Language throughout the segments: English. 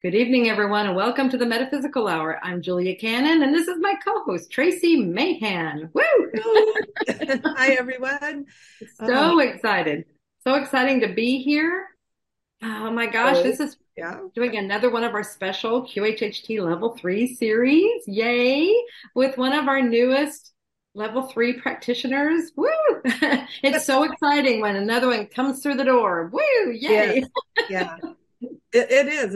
Good evening, everyone, and welcome to the Metaphysical Hour. I'm Julia Cannon, and this is my co-host, Tracy Mahan. Woo! Hello. Hi, everyone. Oh, So excited. So exciting to be here. Oh my gosh, really? this is Yeah. doing another one of our special QHHT Level 3 series. Yay! With one of our newest Level 3 practitioners. Woo! It's so exciting when another one comes through the door. Woo! Yes. Yay! Yeah. It is.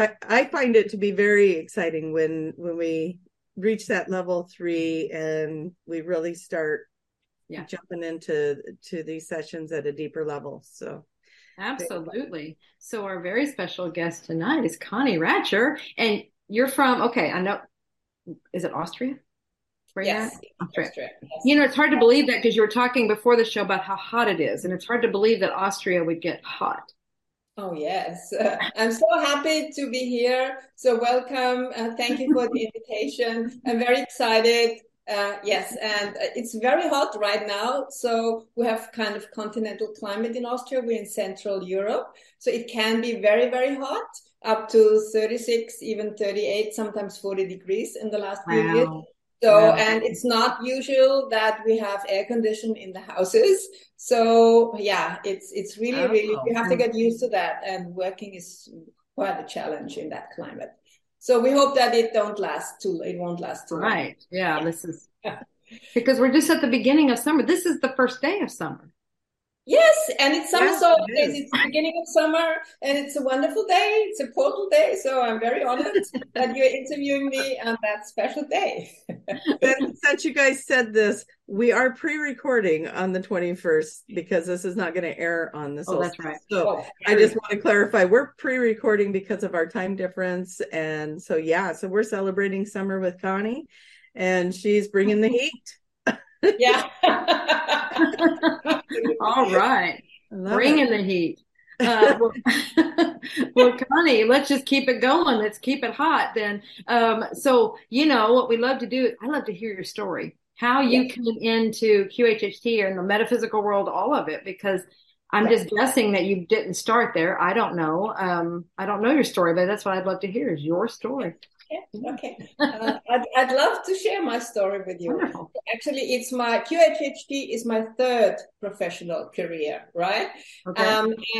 I find it to be very exciting when we reach that level 3 and we really start Yeah. jumping into these sessions at a deeper level. So very fun. Absolutely. So our very special guest tonight is Connie Ratcher, and you're from, okay, I know, is it Austria? Where you're at? Yes, Austria. Austria. Yes. You know, it's hard to believe that because you were talking before the show about how hot it is, and it's hard to believe that Austria would get hot. Oh, yes. I'm so happy to be here. So welcome. Thank you for the invitation. I'm very excited. Yes, and it's very hot right now. So we have kind of continental climate in Austria. We're in Central Europe. So it can be very, very hot, up to 36, even 38, sometimes 40 degrees in the last few years. Wow. So, Wow. and it's not usual that we have air condition in the houses. So yeah, it's really, really, Oh, you have to get used to that. And working is quite a challenge in that climate. So we hope that it won't last too long. right. Yeah, this is Yeah. because we're just at the beginning of summer. This is the first day of summer. Yes, and it's summer Yes, solstice. it is. It's the beginning of summer, and it's a wonderful day. It's a portal day, so I'm very honored that you're interviewing me on that special day. Since you guys said this, we are pre-recording on the 21st because this is not going to air on the Oh, that's solstice. right. So Oh, I just want to clarify, we're pre-recording because of our time difference. And so, yeah, so we're celebrating summer with Connie and she's bringing the heat. yeah. All right. I love Bring it. in the heat. Well, well, Connie, let's just keep it going. Let's keep it hot then. So, you know, what we love to do, I love to hear your story, how Yeah. you came into QHHT or in the metaphysical world, all of it, because I'm Yeah. just guessing that you didn't start there. I don't know. I don't know your story, but that's what I'd love to hear is your story. Yeah, okay. I'd love to share my story with you. Wonderful. Actually, it's my QHHT is my third professional career, right? Okay.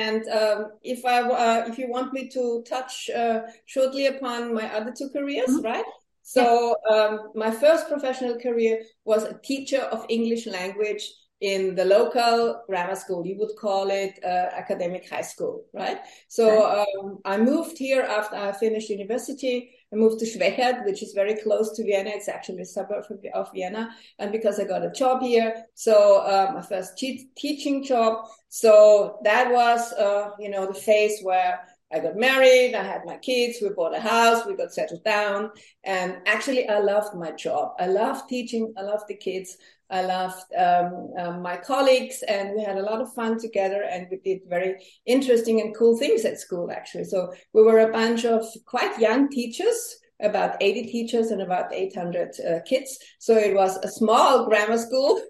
If you want me to touch shortly upon my other two careers, Mhm. right? Yeah. So my first professional career was a teacher of English language in the local grammar school. You would call it academic high school, right? Okay. So I moved here after I finished university. I moved to Schwechat, which is very close to Vienna. It's actually a suburb of Vienna. And because I got a job here, so my first teaching job. So that was, the phase where I got married, I had my kids, we bought a house, we got settled down. And actually, I loved my job. I loved teaching. I loved the kids. I loved my colleagues, and we had a lot of fun together, and we did very interesting and cool things at school, actually. So we were a bunch of quite young teachers, about 80 teachers and about 800 kids. So it was a small grammar school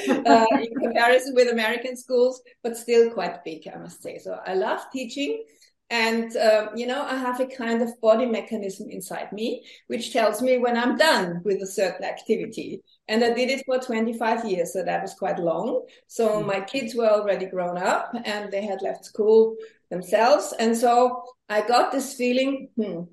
in comparison with American schools, but still quite big, I must say. So I love teaching. And, I have a kind of body mechanism inside me, which tells me when I'm done with a certain activity. And I did it for 25 years, so that was quite long. So my kids were already grown up and they had left school themselves. And so I got this feeling,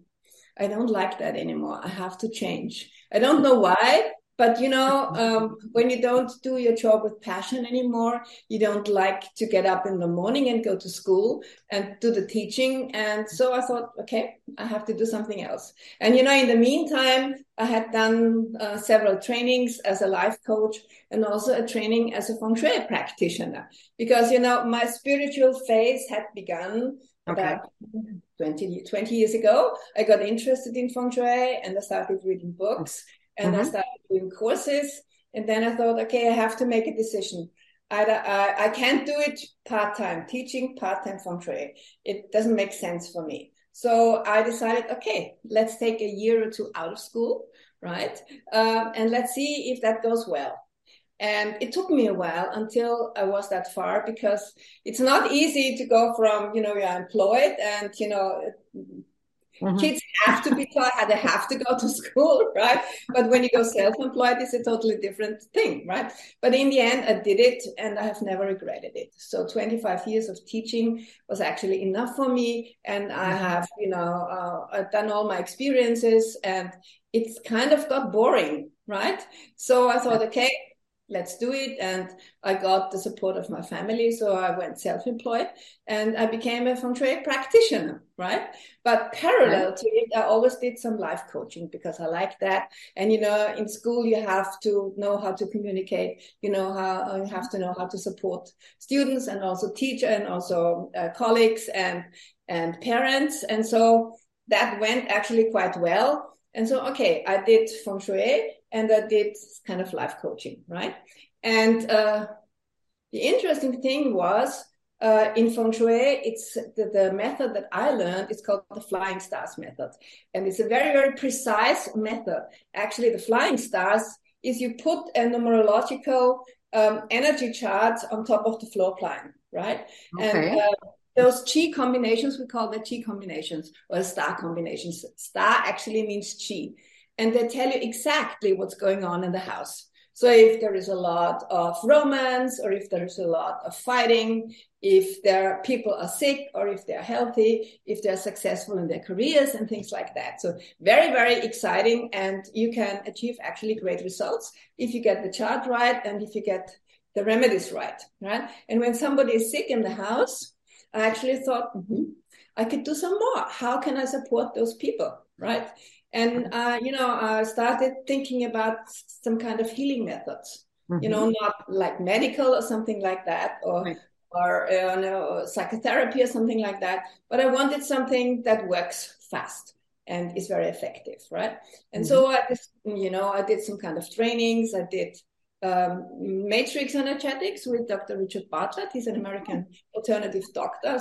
I don't like that anymore. I have to change. I don't know why, but when you don't do your job with passion anymore, you don't like to get up in the morning and go to school and do the teaching. And so I thought, okay, I have to do something else. And, in the meantime, I had done several trainings as a life coach and also a training as a feng shui practitioner because, my spiritual phase had begun Okay. about 20 years ago. I got interested in feng shui and I started reading books and I started doing courses. And then I thought, okay, I have to make a decision. I can't do it part-time, teaching part-time feng shui. It doesn't make sense for me. So I decided, okay, let's take a year or two out of school, right? And let's see if that goes well. And it took me a while until I was that far because it's not easy to go from, you're employed and, Kids have to be taught how they have to go to school, right? But when you go self-employed, it's a totally different thing, right? But in the end, I did it and I have never regretted it. So 25 years of teaching was actually enough for me. And I have, I've done all my experiences and it's kind of got boring, right? So I thought, okay, let's do it. And I got the support of my family. So I went self-employed and I became a feng shui practitioner, right? But parallel to it, I always did some life coaching because I like that. And, in school, you have to know how to communicate, you have to know how to support students and also teacher and also colleagues and parents. And so that went actually quite well. And so, okay, I did feng shui and I did kind of life coaching, right? And the interesting thing was in feng shui, it's the method that I learned is called the flying stars method. And it's a very, very precise method. Actually, the flying stars is you put a numerological energy chart on top of the floor plan, right? Okay. And those chi combinations, we call them chi combinations or star combinations. Star actually means chi. And they tell you exactly what's going on in the house. So if there is a lot of romance or if there is a lot of fighting, if people are sick or if they're healthy, if they're successful in their careers and things like that. So very, very exciting. And you can achieve actually great results if you get the chart right and if you get the remedies right? And when somebody is sick in the house, I actually thought, I could do some more. How can I support those people, right? And, I started thinking about some kind of healing methods, not like medical or something like that, or psychotherapy or something like that. But I wanted something that works fast and is very effective, right? And so I did some kind of trainings. I did matrix energetics with Dr. Richard Bartlett. He's an American alternative doctor.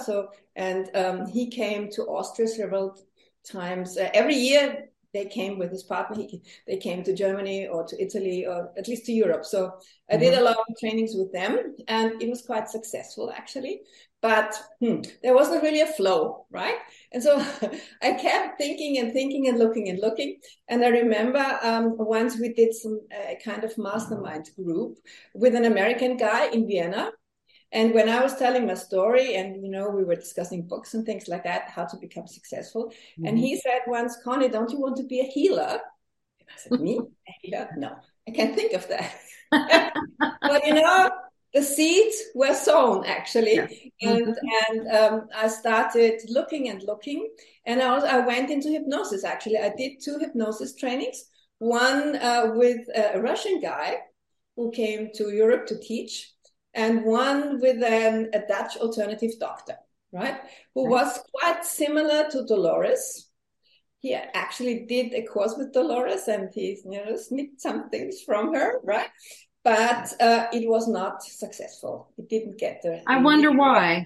And he came to Austria several times. Every year they came with his partner. They came to Germany or to Italy or at least to Europe. So I did a lot of trainings with them and it was quite successful actually. But there wasn't really a flow, right? And so I kept thinking and looking. And I remember once we did some kind of mastermind group with an American guy in Vienna. And when I was telling my story and, we were discussing books and things like that, how to become successful. And he said once, Connie, don't you want to be a healer? And I said, me? A healer? No, I can't think of that. But, the seeds were sown actually. And I started looking. And I went into hypnosis actually. I did 2 hypnosis trainings. One with a Russian guy who came to Europe to teach. And one with a Dutch alternative doctor, right? Who was quite similar to Dolores. He actually did a course with Dolores and he snipped some things from her, right? But it was not successful. It didn't get there. I wonder why.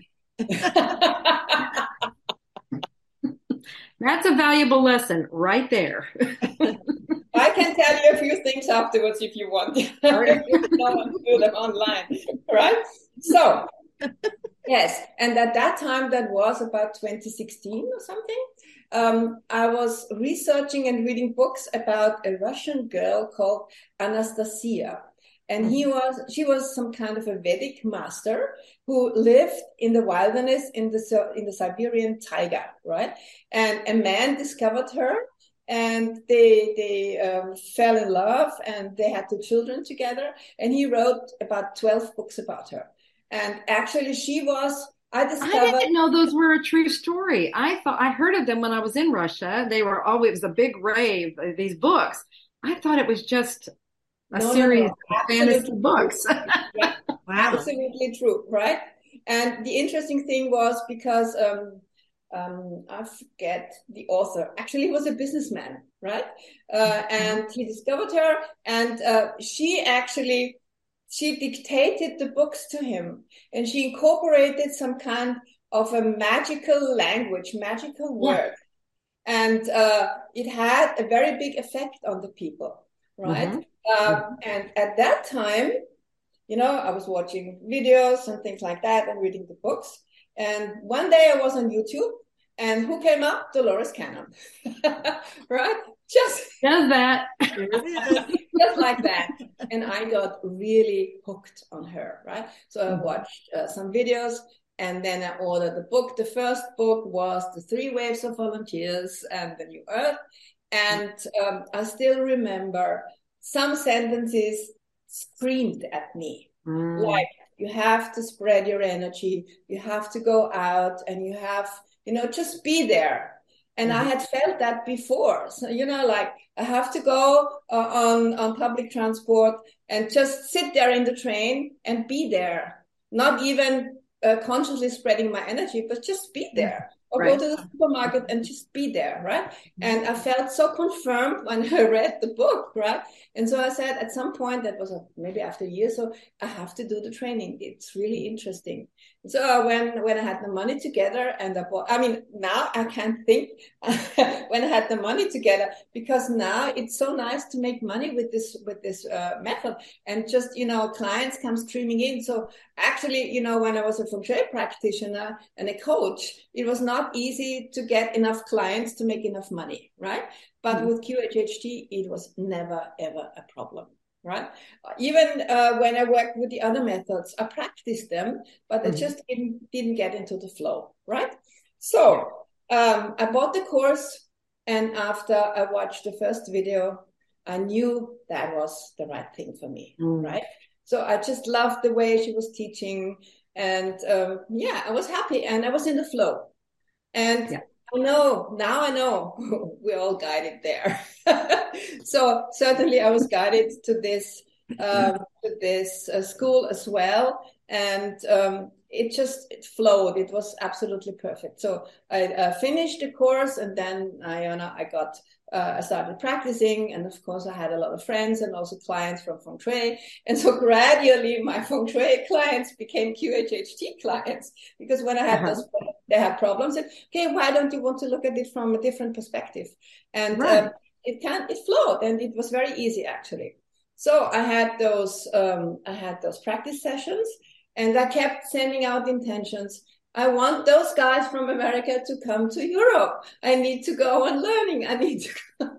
That's a valuable lesson right there. I can tell you a few things afterwards if you want. If you don't want to do them online, right? So, yes. And at that time, that was about 2016 or something. I was researching and reading books about a Russian girl called Anastasia. And she was some kind of a Vedic master who lived in the wilderness in the Siberian taiga, right? And a man discovered her. And they fell in love and they had 2 children together. And he wrote about 12 books about her. And actually I didn't know those were a true story. I heard of them when I was in Russia. It was a big rave, these books. I thought it was just a series of fantasy books. Yeah, wow. Absolutely true, right? And the interesting thing was because I forget the author. Actually, he was a businessman, right? And he discovered her, and she dictated the books to him, and she incorporated some kind of a magical language, magical word, and it had a very big effect on the people, right? And at that time, I was watching videos and things like that, and reading the books. And one day I was on YouTube And who came up? Dolores Cannon. Right? Just does that. just like that. And I got really hooked on her, right? So I watched some videos, and then I ordered the book. The first book was The 3 Waves of Volunteers and the New Earth. And I still remember some sentences screamed at me, like, you have to spread your energy, you have to go out, and you have, just be there. And I had felt that before. So, like, I have to go on public transport and just sit there in the train and be there. Not even consciously spreading my energy, but just be there. Or go to the supermarket and just be there, right? And I felt so confirmed when I read the book, right? And so I said, at some point, that was maybe after a year, so I have to do the training. It's really interesting. So when I had the money together, and now I can't think when I had the money together, because now it's so nice to make money with this method, and just clients come streaming in. So actually, when I was a feng shui practitioner and a coach, it was not easy to get enough clients to make enough money, right? But with QHHT, it was never ever a problem. Right. Even when I worked with the other methods, I practiced them, but I just didn't get into the flow. Right. So I bought the course, and after I watched the first video, I knew that was the right thing for me. Right. So I just loved the way she was teaching, and I was happy, and I was in the flow. And I know we're all guided there. So certainly I was guided to this school as well. And it flowed. It was absolutely perfect. So I finished the course, and then I started practicing, and of course I had a lot of friends and also clients from Feng Shui. And so gradually my Feng Shui clients became QHHT clients, because when I had they had problems, and okay, why don't you want to look at it from a different perspective? And it flowed, and it was very easy actually. So I had those practice sessions, and I kept sending out intentions. I want those guys from America to come to Europe. I need to go on learning. I need to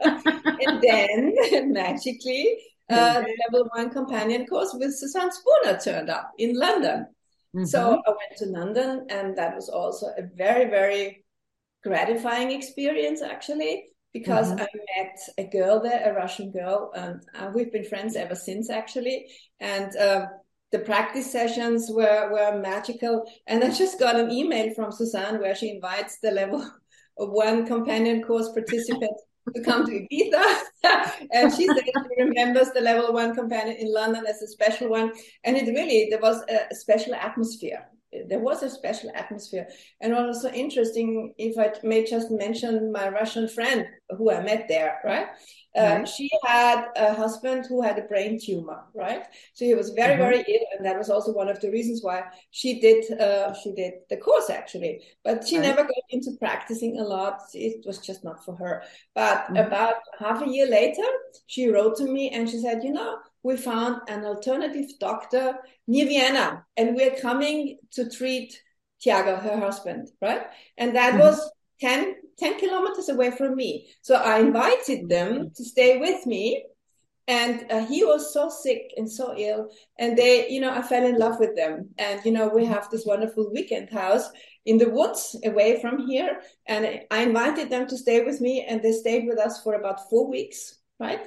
And then magically, the level 1 companion course with Susanne Spooner turned up in London. So I went to London, and that was also a very, very gratifying experience actually, because I met a girl there, a Russian girl, and we've been friends ever since actually. And the practice sessions were magical. And I just got an email from Susanne where she invites the level 1 companion course participants to come to Ibiza. And she said she remembers the level 1 companion in London as a special one. And there was a special atmosphere. There was a special atmosphere. And what was so interesting, if I may just mention my Russian friend who I met there, right? She had a husband who had a brain tumor, right? So he was very, very ill. And that was also one of the reasons why she did the course actually. But she never got into practicing a lot. It was just not for her. But about half a year later, she wrote to me and she said, we found an alternative doctor near Vienna, and we're coming to treat Tiago, her husband, right? And that was 10 kilometers away from me. So I invited them to stay with me. And he was so sick and so ill. And I fell in love with them. And, we have this wonderful weekend house in the woods away from here. And I invited them to stay with me, and they stayed with us for about 4 weeks, right?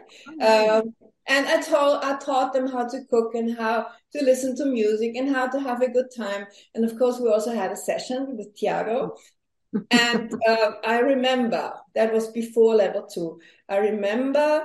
And I taught them how to cook and how to listen to music and how to have a good time. And of course, we also had a session with Tiago. And I remember, that was before level 2. I remember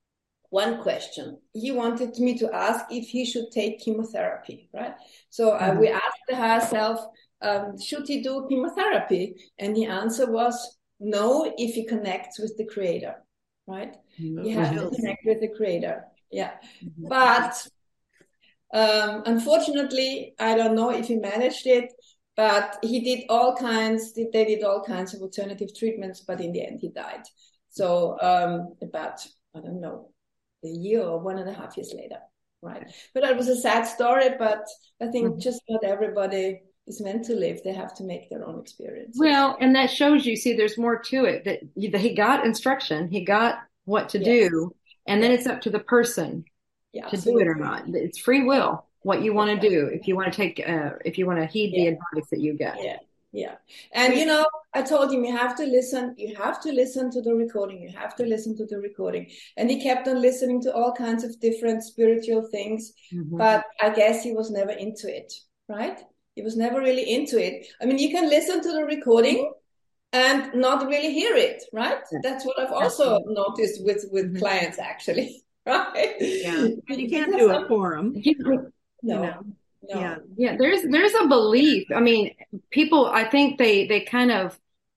one question. He wanted me to ask if he should take chemotherapy, right? So we asked ourselves, should he do chemotherapy? And the answer was no, if he connects with the creator, right? You have to connect with the creator. Yeah. But unfortunately, I don't know if he managed it, but they did all kinds of alternative treatments, but in the end he died. So about, I don't know, a year or 1.5 years later, right? But that was a sad story, but I think just not everybody is meant to live, they have to make their own experiences. Well, and that shows you, see, there's more to it that he got instruction, he got what to do, and then it's up to the person to do it or not. It's free will, what you want to do, if you want to take, if you want to heed the advice that you get. Yeah. And, you know, I told him, you have to listen to the recording. You have to listen to the recording. And he kept on listening to all kinds of different spiritual things. But I guess he was never into it, right? He was never really into it. I mean, you can listen to the recording and not really hear it, right? That's what I've also noticed with clients, actually, right? Yeah. You can't do it for them. No. Yeah, there's a belief. I mean, people, I think they kind of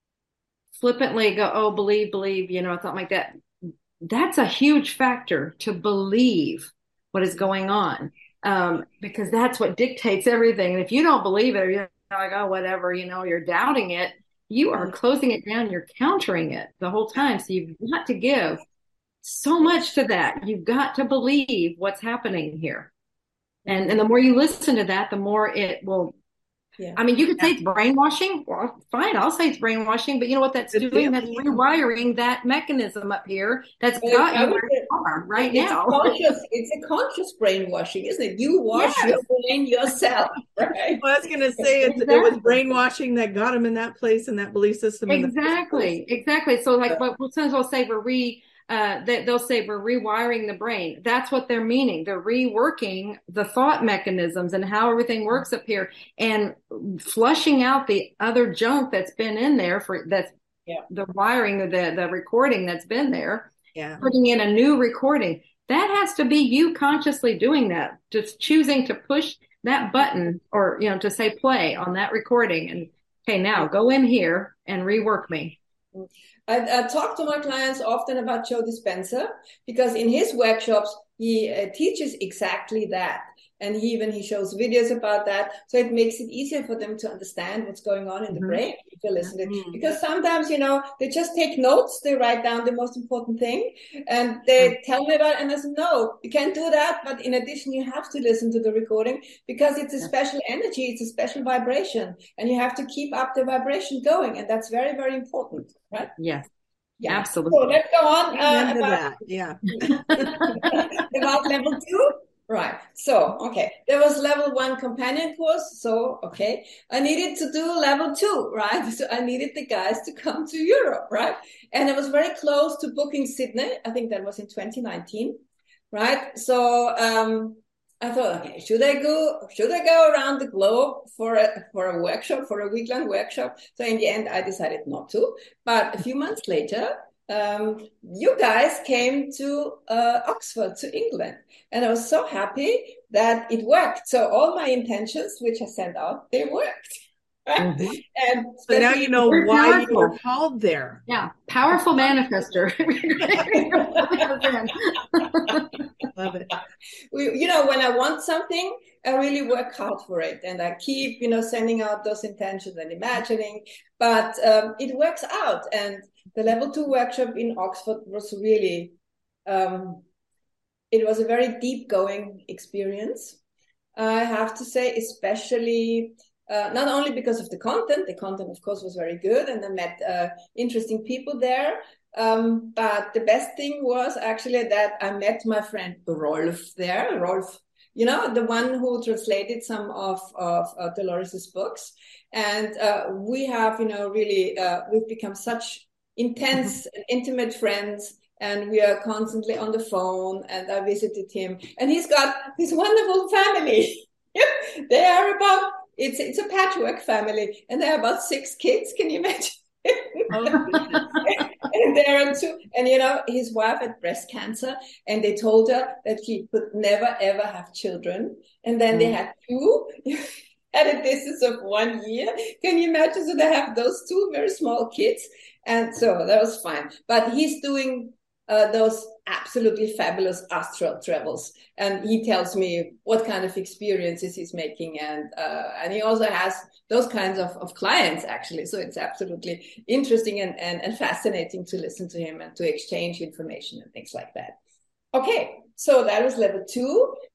flippantly go, oh, believe, you know, something like that. That's a huge factor, to believe what is going on, because that's what dictates everything. And if you don't believe it, or you're like, oh, whatever, you know, you're doubting it, you are closing it down, you're countering it the whole time. So you've got to give so much to that. You've got to believe what's happening here. And the more you listen to that, the more it will. I mean, you could say it's brainwashing. Well, fine, I'll say it's brainwashing. But you know what that's doing? That's rewiring that mechanism up here that's got you where you are right now. It's a conscious brainwashing, isn't it? You wash your brain yourself, right? Well, I was going to say it was brainwashing that got him in that place and that belief system. Exactly. So, like, what sometimes we'll say they'll say we're rewiring the brain. That's what they're meaning. They're reworking the thought mechanisms and how everything works up here, and flushing out the other junk that's been in there the wiring of the recording that's been there. Putting in a new recording. That has to be you consciously doing that, just choosing to push that button, or, you know, to say play on that recording, and okay, now go in here and rework me. I talk to my clients often about Joe Dispenza, because in his workshops, he teaches exactly that. And he shows videos about that. So it makes it easier for them to understand what's going on in the brain if you listen to it. Because sometimes, you know, they just take notes, they write down the most important thing, and they tell me about it, and I say, no, you can't do that. But in addition, you have to listen to the recording, because it's a special energy, it's a special vibration, and you have to keep up the vibration going. And that's very, very important, right? Yes. Yeah, absolutely. So let's go on about level 2. Right. So, okay. There was level 1 companion course. So, okay. I needed to do level 2, right? So I needed the guys to come to Europe, right? And I was very close to booking Sydney. I think that was in 2019, right? So, I thought, okay, should I go around the globe for a workshop, for a week-long workshop? So in the end, I decided not to. But a few months later, you guys came to Oxford, to England, and I was so happy that it worked. So all my intentions, which I sent out, they worked. Right? And so now you know why you were called there. Yeah, powerful manifester. Love it. You know, when I want something, I really work hard for it, and I keep, you know, sending out those intentions and imagining. But it works out, and the level 2 workshop in Oxford was really, it was a very deep going experience. I have to say, especially not only because of the content of course was very good, and I met interesting people there. But the best thing was actually that I met my friend Rolf there. Rolf, you know, the one who translated some of Dolores's books. And we have, you know, really, we've become such intense and intimate friends, and we are constantly on the phone, and I visited him, and he's got this wonderful family. They are about, it's a patchwork family, and they are about 6 kids. Can you imagine? And there are 2, and you know, his wife had breast cancer, and they told her that he could never ever have children, and then they had 2 at a distance of 1 year. Can you imagine? So they have those 2 very small kids, and so that was fine. But he's doing those absolutely fabulous astral travels, and he tells me what kind of experiences he's making, and he also has those kinds of clients, actually. So it's absolutely interesting and fascinating to listen to him and to exchange information and things like that. Okay, so that was level 2,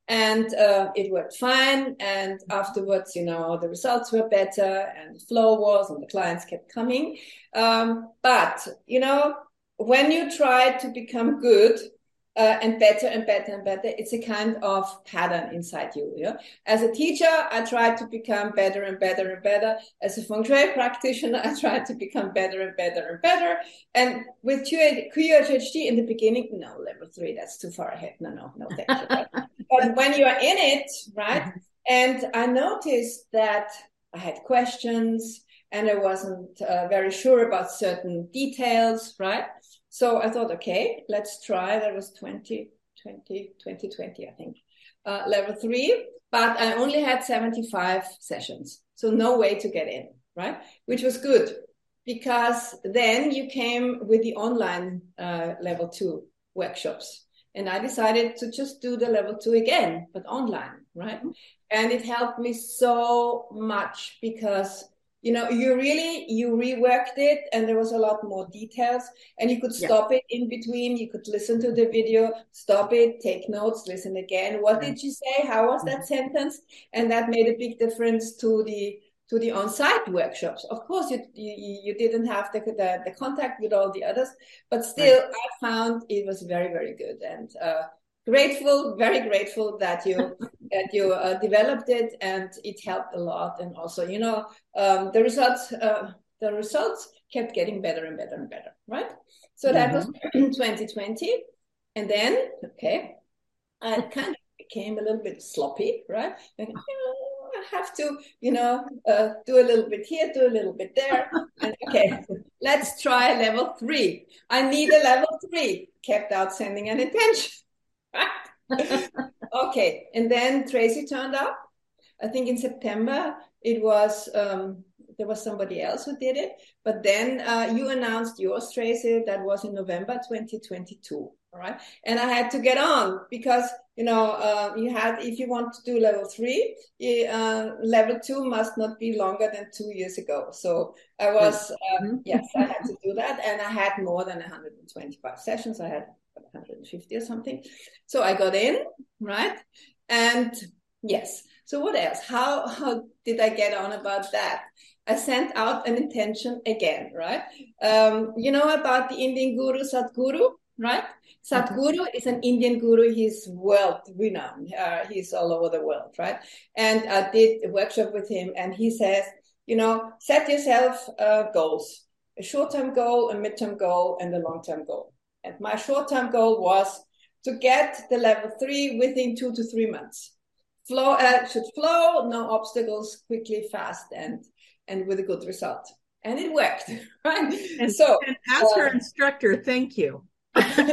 And it worked fine. And afterwards, you know, the results were better and the flow was, and the clients kept coming. But, you know, when you try to become good, and better and better and better, it's a kind of pattern inside you. Yeah? As a teacher, I tried to become better and better and better. As a feng shui practitioner, I tried to become better and better and better. And with QHHT in the beginning, no, level 3, that's too far ahead. No, thank you. Right? But when you are in it, right? And I noticed that I had questions and I wasn't very sure about certain details, right? So I thought, okay, let's try. That was 2020, I think, level 3. But I only had 75 sessions. So no way to get in, right? Which was good because then you came with the online level 2 workshops. And I decided to just do the level 2 again, but online, right? And it helped me so much because you know, you reworked it and there was a lot more details and you could stop it in between. You could listen to the video, stop it, take notes, listen again. What did you say? How was that sentence? And that made a big difference to the on-site workshops. Of course, you didn't have the contact with all the others, but still I found it was very, very good. And, very grateful that you developed it, and it helped a lot. And also, you know, the results kept getting better and better and better, right? So that was 2020, and then I kind of became a little bit sloppy, right? And, you know, I have to, you know, do a little bit here, do a little bit there, and let's try level 3. I need a level 3. Kept out sending an intention. Okay, and then Tracy turned up. I think in September it was there was somebody else who did it, but then you announced yours, Tracy. That was in November 2022. All right, and I had to get on because you know you had, if you want to do level 3, level 2 must not be longer than 2 years ago. So I was yes, I had to do that, and I had more than 125 sessions. I had 150 or something. So I got in, right? And yes. So what else? How did I get on about that? I sent out an intention again, right? You know about the Indian guru Sadhguru, right? Sadhguru is an Indian guru. He's world renowned. He's all over the world, right? And I did a workshop with him, and he says, you know, set yourself goals: a short-term goal, a mid-term goal, and a long-term goal. And my short-term goal was to get the level 3 within 2 to 3 months. Should flow, no obstacles, quickly, fast, and with a good result. And it worked, right? And so, and as her instructor, thank you. Thank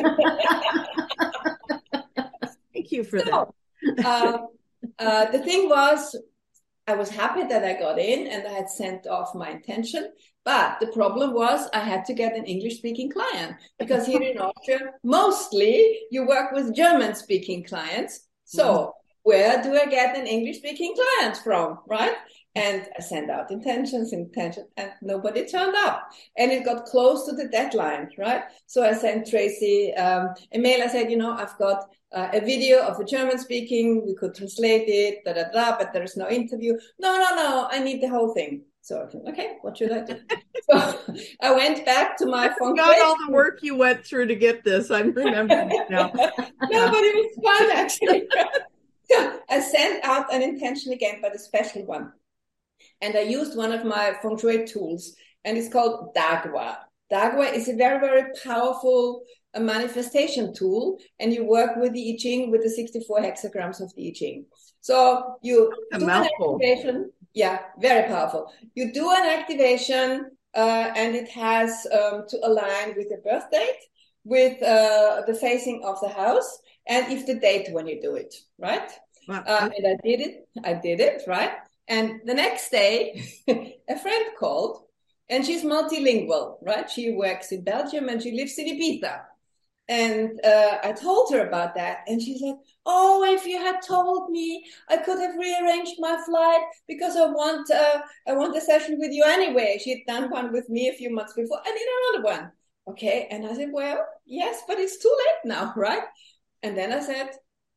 you for that. The thing was, I was happy that I got in and I had sent off my intention. But the problem was I had to get an English-speaking client because here in Austria, mostly you work with German-speaking clients. So where do I get an English-speaking client from, right? And I sent out intentions, and nobody turned up. And it got close to the deadline, right? So I sent Tracy a mail. I said, you know, I've got a video of the German speaking. We could translate it, but there is no interview. No, I need the whole thing. So I thought, okay, what should I do? So I went back to my phone. Not all the work you went through to get this. I'm remembering it now. No, but it was fun, actually. So I sent out an intention again, but a special one. And I used one of my feng shui tools, and it's called Dagua. Dagua is a very, very powerful manifestation tool, and you work with the I Ching, with the 64 hexagrams of the I Ching. So you do an activation. Yeah, very powerful. You do an activation, and it has to align with your birth date, with the facing of the house, and if the date when you do it, right? Wow. And I did it, right? And the next day, a friend called, and she's multilingual, right? She works in Belgium and she lives in Ibiza. And I told her about that, and she said, "Oh, if you had told me, I could have rearranged my flight because I want a session with you anyway." She had done one with me a few months before. I need another one. Okay, and I said, "Well, yes, but it's too late now, right?" And then I said,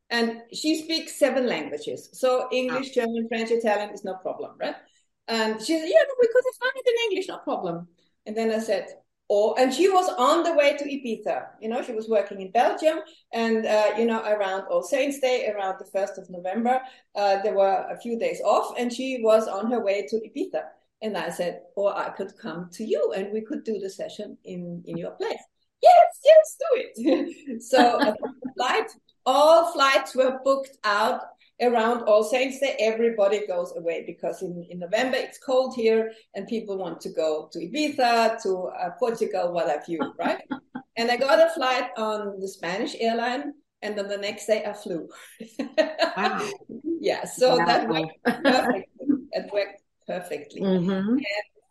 And she speaks 7 languages. So English, German, French, Italian is no problem, right? And she said, yeah, no, we could have done it in English, no problem. And then I said, oh, and she was on the way to Ibiza. You know, she was working in Belgium. And, you know, around All Saints Day, around the 1st of November, there were a few days off and she was on her way to Ibiza. And I said, oh, I could come to you and we could do the session in your place. Yes, do it. So all flights were booked out around All Saints Day. Everybody goes away because in November it's cold here and people want to go to Ibiza, to Portugal, what have you, right? And I got a flight on the Spanish airline and then the next day I flew. Wow. Yeah, so that worked perfectly. It worked perfectly. Mm-hmm.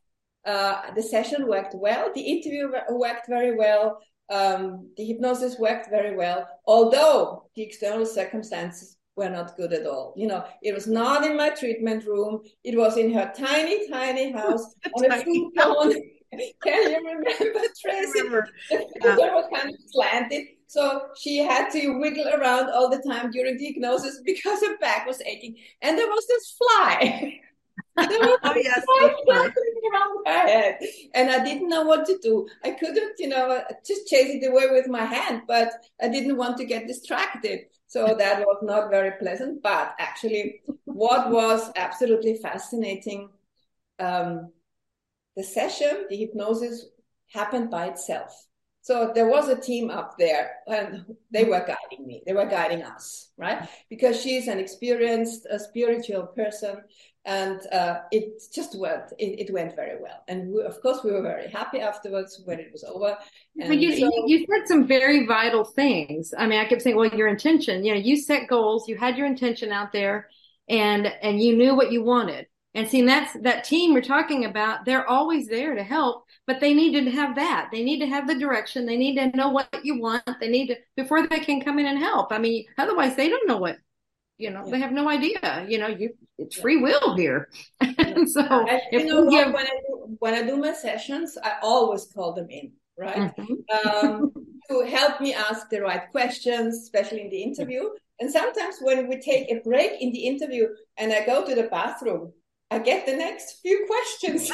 And the session worked well. The interview worked very well. The hypnosis worked very well, although the external circumstances were not good at all. You know, it was not in my treatment room. It was in her tiny, tiny house on a futon. Can you remember, Tracy? The futon was kind of slanted. So she had to wiggle around all the time during the hypnosis because her back was aching. And there was this fly. There was flying around her head. And I didn't know what to do. I couldn't, you know, just chase it away with my hand, but I didn't want to get distracted. So that was not very pleasant. But actually, what was absolutely fascinating, the session, the hypnosis happened by itself. So there was a team up there and they were guiding me. They were guiding us, right? Because she's an experienced, spiritual person. And it just went, it went very well. And of course, we were very happy afterwards when it was over. And but you said some very vital things. I mean, I kept saying, well, your intention, you know, you set goals, you had your intention out there and you knew what you wanted. And see, that's that team we're talking about. They're always there to help, but they needed to have that. They need to have the direction. They need to know what you want. They need to, before they can come in and help. I mean, otherwise they don't know what, you know, they have no idea, you know, it's free will here. And so you know what, when I do my sessions, I always call them in, right? Mm-hmm. To help me ask the right questions, especially in the interview. And sometimes when we take a break in the interview and I go to the bathroom, I get the next few questions.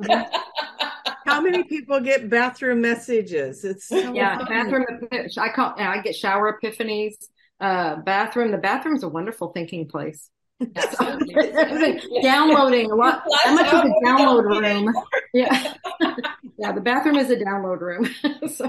How many people get bathroom messages? It's so bathroom. I get shower epiphanies. The bathroom's a wonderful thinking place. Downloading a lot. How much is a download room? Yeah. Yeah, the bathroom is a download room. So.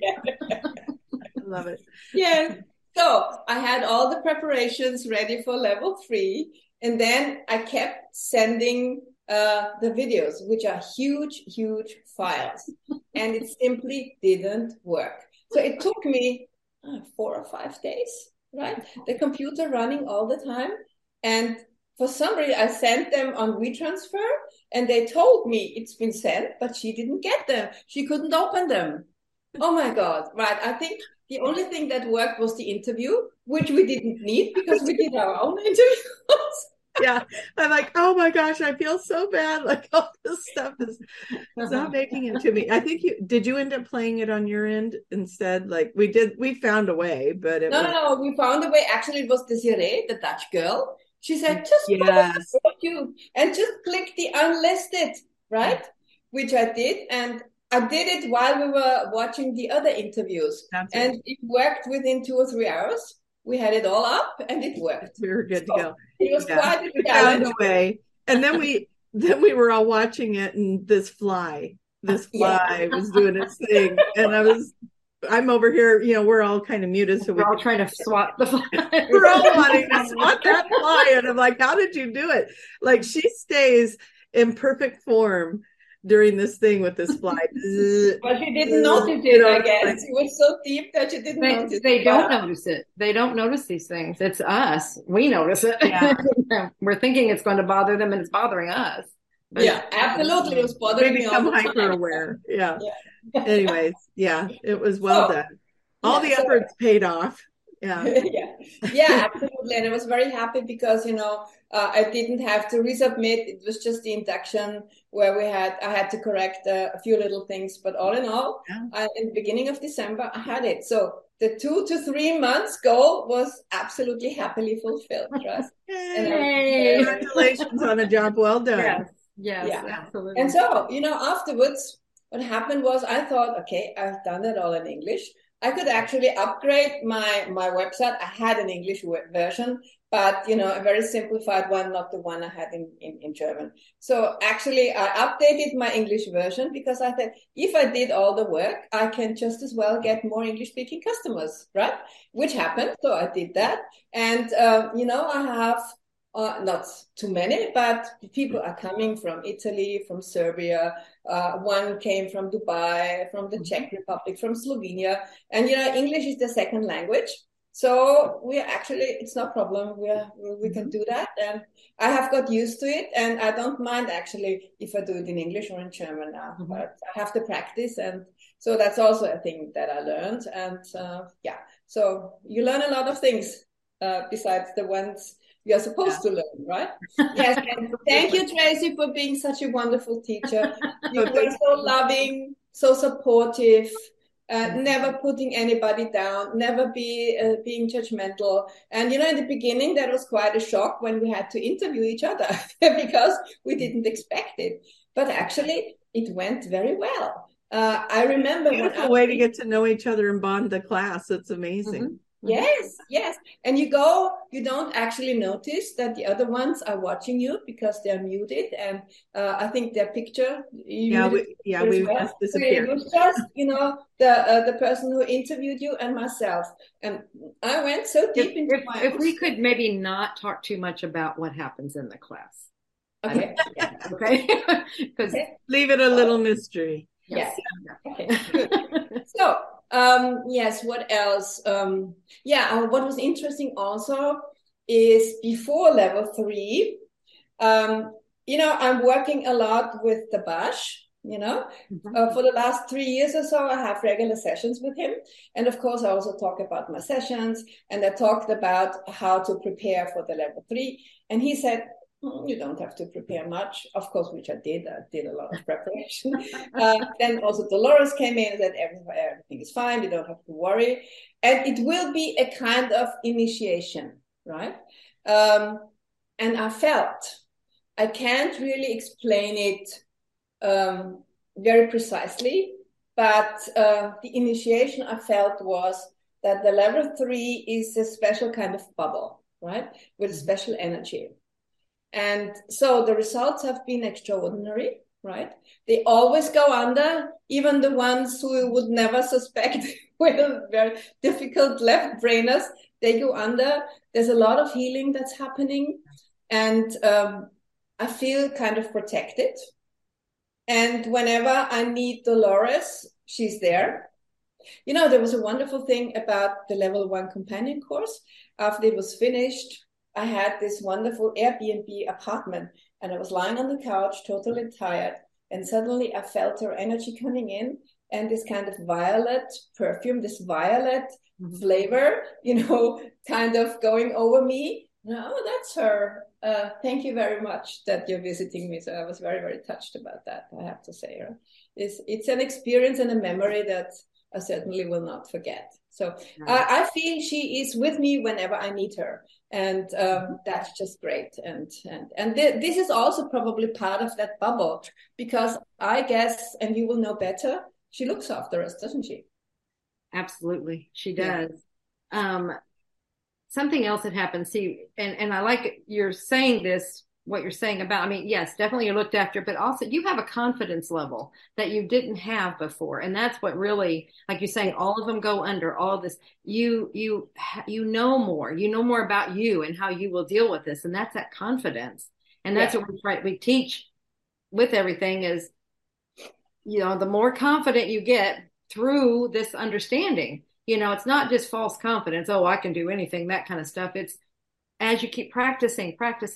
I love it. Yeah. So I had all the preparations ready for level 3. And then I kept sending the videos, which are huge, huge files. And it simply didn't work. So it took me 4 or 5 days, right? The computer running all the time. And for some reason, I sent them on WeTransfer. And they told me it's been sent, but she didn't get them. She couldn't open them. Oh, my God. Right. I think the only thing that worked was the interview, which we didn't need because we did our own interviews. Yeah, I'm like, oh my gosh, I feel so bad. Like all this stuff is not making it to me. I think did you end up playing it on your end instead? Like we found a way, but no, we found a way. Actually, it was Desiree, the Dutch girl. She said, just put it on YouTube and just click the unlisted, right? Which I did. And I did it while we were watching the other interviews. And it worked within 2 or 3 hours. We had it all up and it worked. We were good to go. It was quite a challenge. Way. And then we were all watching it and this fly was doing its thing. And I'm over here, you know, we're all kind of muted. So we're all trying to swat the fly. We're all wanting to swat that fly. And I'm like, how did you do it? Like she stays in perfect form during this thing with this fly. But she didn't notice it, I guess. It was so deep that she didn't notice it. They don't notice it. They don't notice these things. It's us. We notice it. Yeah. We're thinking it's going to bother them and it's bothering us. But yeah, absolutely. It was bothering me all the time. Hyper aware. Yeah. Anyways, yeah, it was well done. All the efforts paid off. Yeah. Yeah, absolutely. And I was very happy because, I didn't have to resubmit. It was just the induction where I had to correct a few little things. But all in all, in the beginning of December, I had it. So the 2 to 3 months goal was absolutely happily fulfilled, right? Yay. Congratulations on a job well done. Yes, Yeah. absolutely. And so, afterwards, what happened was I thought, okay, I've done it all in English. I could actually upgrade my website. I had an English version, but a very simplified one, not the one I had in German. So actually, I updated my English version because I thought if I did all the work, I can just as well get more English-speaking customers, right? Which happened. So I did that, and I have. Not too many, but people are coming from Italy, from Serbia. One came from Dubai, from the Czech Republic, from Slovenia. And, English is the second language. So it's no problem. We can do that. And I have got used to it. And I don't mind actually if I do it in English or in German now. But I have to practice. And so that's also a thing that I learned. And so you learn a lot of things besides the ones you're supposed to learn, right? Yes. And thank you, Tracy, for being such a wonderful teacher. You were so loving, so supportive, never putting anybody down, never being judgmental. And, in the beginning, that was quite a shock when we had to interview each other because we didn't expect it. But actually, it went very well. I remember beautiful way to get to know each other and bond the class. It's amazing. Yes. And you don't actually notice that the other ones are watching you because they're muted. And I think their picture. We just disappeared. So it was just, the person who interviewed you and myself. And I went so deep into my. If we could maybe not talk too much about what happens in the class. Okay. Okay. Because leave it a little mystery. Yes. Okay. Good. So. Yes, what else? What was interesting also is before level 3, I'm working a lot with the Bash, for the last 3 years or so, I have regular sessions with him. And of course, I also talk about my sessions, and I talked about how to prepare for the level 3. And he said, you don't have to prepare much, of course, which I did. I did a lot of preparation. Then also Dolores came in and said, everything is fine. You don't have to worry. And it will be a kind of initiation, right? And I felt I can't really explain it very precisely, but the initiation I felt was that the level 3 is a special kind of bubble, right? With a special energy. And so the results have been extraordinary, right? They always go under, even the ones who would never suspect were very difficult left brainers, they go under. There's a lot of healing that's happening. And I feel kind of protected. And whenever I need Dolores, she's there. There was a wonderful thing about the level 1 companion course. After it was finished, I had this wonderful Airbnb apartment, and I was lying on the couch, totally tired. And suddenly I felt her energy coming in, and this kind of violet perfume, this violet flavor, kind of going over me. Oh, that's her. Thank you very much that you're visiting me. So I was very, very touched about that, I have to say. It's an experience and a memory that I certainly will not forget. So I feel she is with me whenever I need her. And that's just great. And this is also probably part of that bubble, because I guess, and you will know better, she looks after us, doesn't she? Absolutely. She does. Yeah. Something else that happened, and I like you're saying this, what you're saying about, yes, definitely you're looked after, but also you have a confidence level that you didn't have before. And that's what really, like you're saying, all of them go under all of this. You know more about you and how you will deal with this. And that's that confidence. And that's what we teach with everything is, the more confident you get through this understanding, it's not just false confidence. Oh, I can do anything, that kind of stuff. It's, as you keep practicing,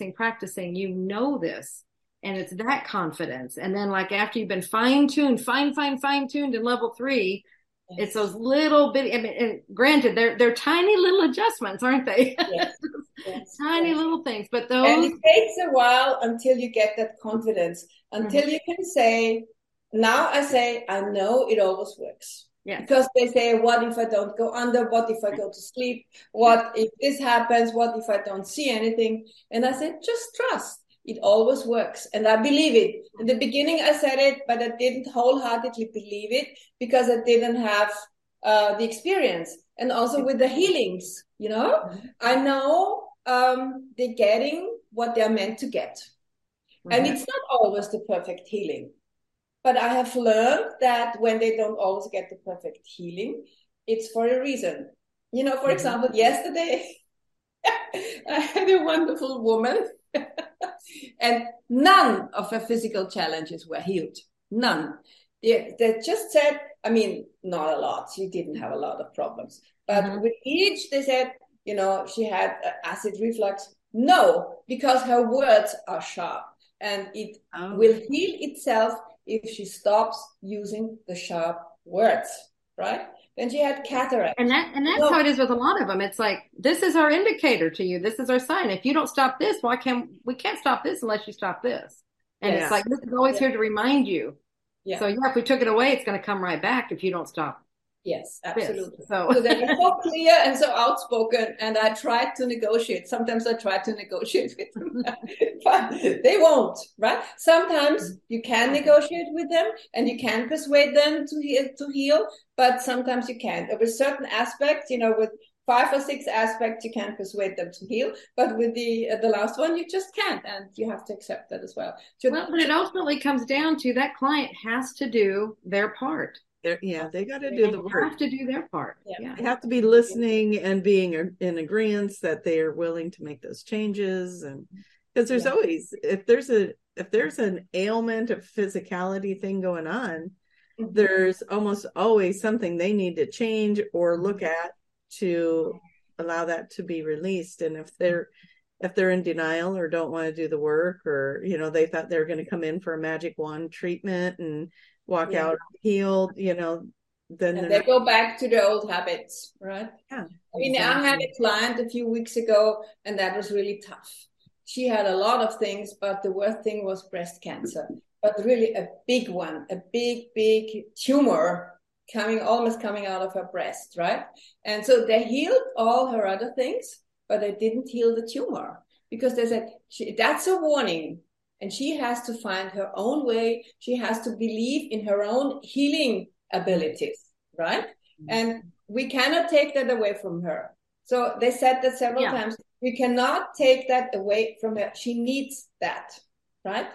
this, and it's that confidence. And then like after you've been fine-tuned in level 3, It's those little bitty, I mean, and granted, they're tiny little adjustments, aren't they? Yes. Yes. Tiny Yes. little things, but And those. it takes a while until you get that confidence, until you can say, now I say, I know it always works. Yes. Because they say, what if I don't go under? What if I go to sleep? What if this happens? What if I don't see anything? And I said, just trust. It always works. And I believe it. In the beginning, I said it, but I didn't wholeheartedly believe it because I didn't have the experience. And also with the healings, I know they're getting what they're meant to get. And it's not always the perfect healing. But I have learned that when they don't always get the perfect healing, it's for a reason. For example, yesterday, I had a wonderful woman and none of her physical challenges were healed. None. They just said, I mean, not a lot. She didn't have a lot of problems. But with each, they said, she had acid reflux. No, because her words are sharp and it will heal itself if she stops using the sharp words, right? Then she had cataract. And that's how it is with a lot of them. It's like, this is our indicator to you. This is our sign. If you don't stop this, we can't stop this unless you stop this. And it's like, this is always here to remind you. Yeah. So if we took it away, it's going to come right back if you don't stop. Yes, absolutely. So they were so clear and so outspoken, and I tried to negotiate. Sometimes I tried to negotiate with them, but they won't, right? Sometimes you can negotiate with them and you can persuade them to heal, but sometimes you can't. There were certain aspects, with 5 or 6 aspects, you can persuade them to heal, but with the last one, you just can't, and you have to accept that as well. But it ultimately comes down to that client has to do their part. They got to do the work. They have to do their part. They have to be listening and being in agreement that they are willing to make those changes. And because there's always, if there's an ailment, a physicality thing going on, there's almost always something they need to change or look at to allow that to be released. And if they're in denial or don't want to do the work, or they thought they were going to come in for a magic wand treatment and walk out healed, then they go back to their old habits, right? Yeah. I mean, I had a client a few weeks ago, and that was really tough. She had a lot of things, but the worst thing was breast cancer. But really a big one, a big tumor almost coming out of her breast, right? And so they healed all her other things, but they didn't heal the tumor because they said, that's a warning. And she has to find her own way. She has to believe in her own healing abilities, right? And we cannot take that away from her. So they said that several times. We cannot take that away from her. She needs that, right?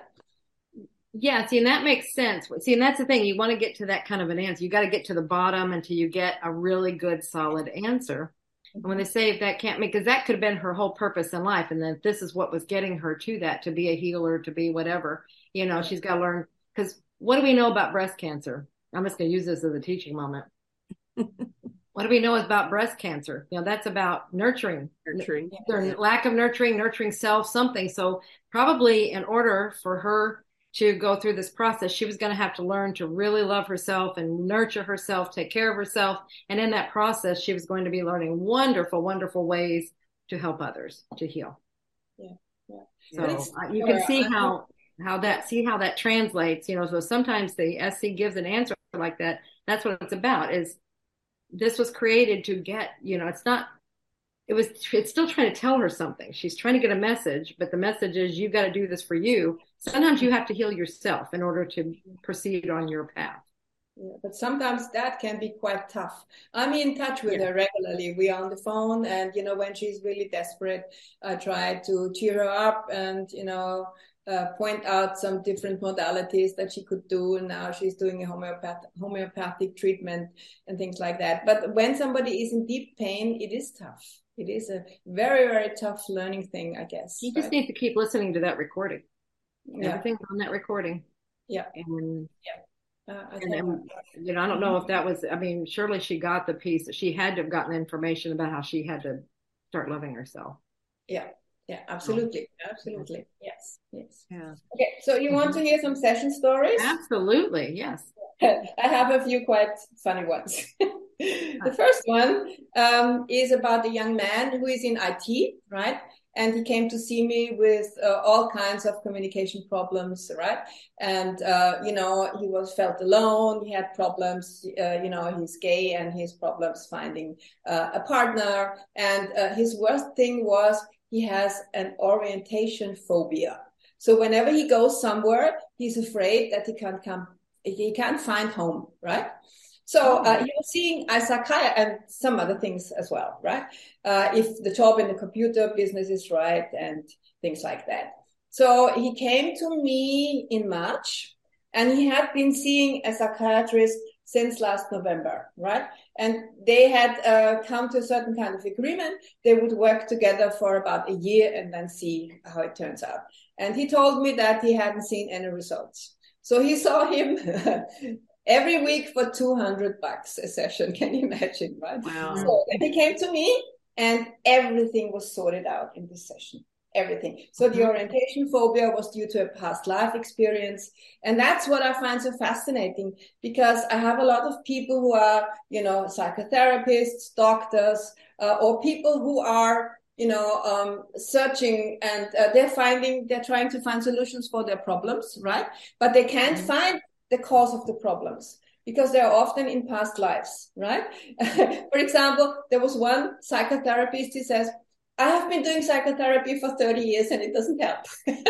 Yeah, see, and that makes sense. See, and that's the thing. You want to get to that kind of an answer. You got to get to the bottom until you get a really good, solid answer. And when they say if that can't make, because that could have been her whole purpose in life. And then this is what was getting her to that, to be a healer, to be whatever, she's got to learn. Because what do we know about breast cancer? I'm just going to use this as a teaching moment. What do we know about breast cancer? That's about nurturing. Their lack of nurturing self, something. So probably in order for her to go through this process, she was going to have to learn to really love herself and nurture herself, take care of herself. And in that process, she was going to be learning wonderful, wonderful ways to help others to heal. Yeah. So you can see how that translates, so sometimes the SC gives an answer like that. That's what it's about, is this was created to get, it's still trying to tell her something. She's trying to get a message, but the message is, you've got to do this for you. Sometimes you have to heal yourself in order to proceed on your path. Yeah, but sometimes that can be quite tough. I'm in touch with her regularly. We are on the phone, and when she's really desperate, I try to cheer her up and point out some different modalities that she could do. And now she's doing a homeopathic treatment and things like that. But when somebody is in deep pain, it is tough. It is a very, very tough learning thing, I guess. You just need to keep listening to that recording. Everything's on that recording. Yeah. And I don't know if that was, surely she got the piece that she had to have gotten information about how she had to start loving herself. Yeah, absolutely. Yes. Yeah. Okay, so you want to hear some session stories? Absolutely, yes. I have a few quite funny ones. The first one is about a young man who is in IT, right? And he came to see me with all kinds of communication problems, right? And he felt alone. He had problems. He's gay, and his problems finding a partner. And his worst thing was he has an orientation phobia. So whenever he goes somewhere, he's afraid that he can't find home, right? So he was seeing a psychiatrist and some other things as well, right? If the job in the computer business is right and things like that. So he came to me in March, and he had been seeing a psychiatrist since last November, right? And they had come to a certain kind of agreement. They would work together for about a year and then see how it turns out. And he told me that he hadn't seen any results. So he saw him every week for $200 a session. Can you imagine, right? Wow. So he came to me, and everything was sorted out in this session. Everything. So the orientation phobia was due to a past life experience. And that's what I find so fascinating, because I have a lot of people who are, psychotherapists, doctors, or people who are, searching, and they're trying to find solutions for their problems, right? But they can't find the cause of the problems, because they are often in past lives, right? For example, there was one psychotherapist, he says, I have been doing psychotherapy for 30 years and it doesn't help.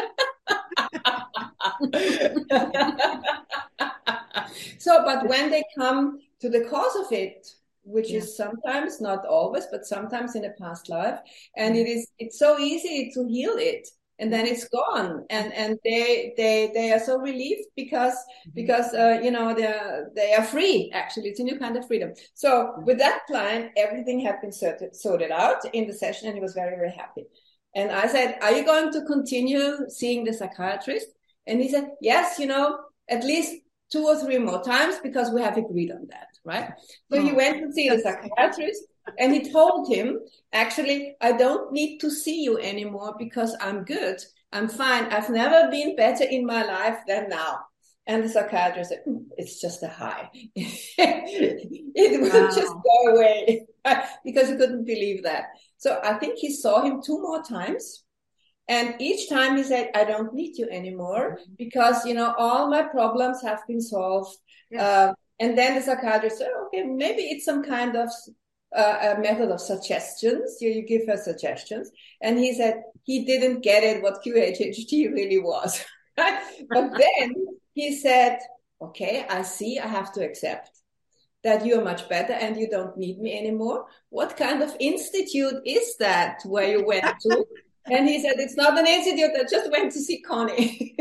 So, but when they come to the cause of it, which is sometimes, not always, but sometimes in a past life, and it's so easy to heal it. And then it's gone, and they are so relieved because they are free. Actually, it's a new kind of freedom. So with that client, everything had been sorted out in the session, and he was very, very happy. And I said, "Are you going to continue seeing the psychiatrist?" And he said, "Yes, at least 2 or 3 more times, because we have agreed on that, right?" So he went to see the psychiatrist. And he told him, actually, I don't need to see you anymore because I'm good. I'm fine. I've never been better in my life than now. And the psychiatrist said, it's just a high. It will just go away, because he couldn't believe that. So I think he saw him 2 more times. And each time he said, I don't need you anymore because, all my problems have been solved. Yeah. And then the psychiatrist said, okay, maybe it's some kind of a method of suggestions. You give her suggestions. And he said he didn't get it what QHHT really was. Right? But then he said, okay, I see, I have to accept that you're much better and you don't need me anymore. What kind of institute is that where you went to? And he said, it's not an institute, I just went to see Connie.